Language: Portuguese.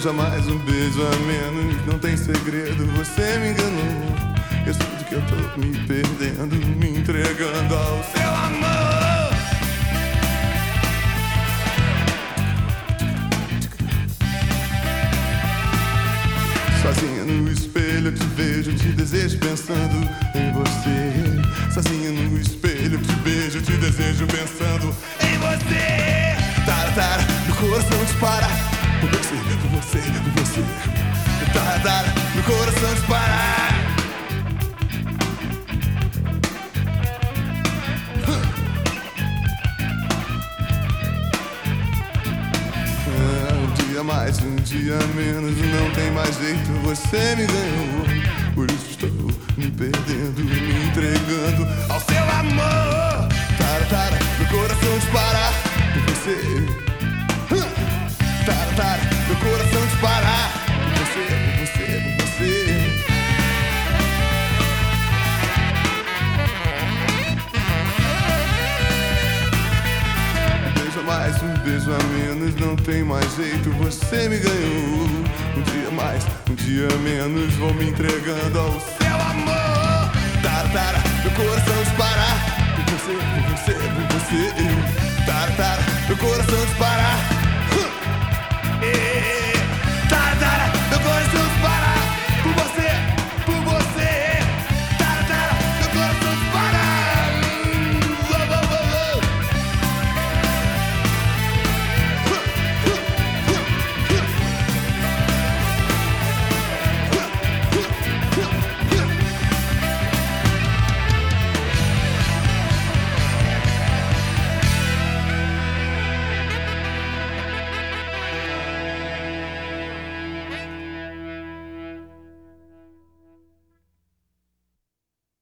beija mais, um beijo a menos. Não tem segredo, você me enganou. Eu sinto que eu tô me perdendo, me entregando ao seu amor. Sozinha no espelho eu te vejo, te desejo pensando em você. Sozinha no espelho eu te beijo, te desejo pensando em você. Tara, tara, meu coração dispara por você, por você, por você. Tara, tara, meu coração dispara. Um dia mais, um dia menos, não tem mais jeito, você me ganhou. Por isso estou me perdendo, me entregando ao seu amor. Tara, tara, meu coração dispara por você. Tara, tara, meu coração dispara por você, por você, por você. Mais, um beijo a menos, não tem mais jeito, você me ganhou. Um dia mais, um dia menos, vou me entregando ao seu amor. Tara, tara, meu coração dispara por você, por você, por você. Tara, tara, meu coração dispara.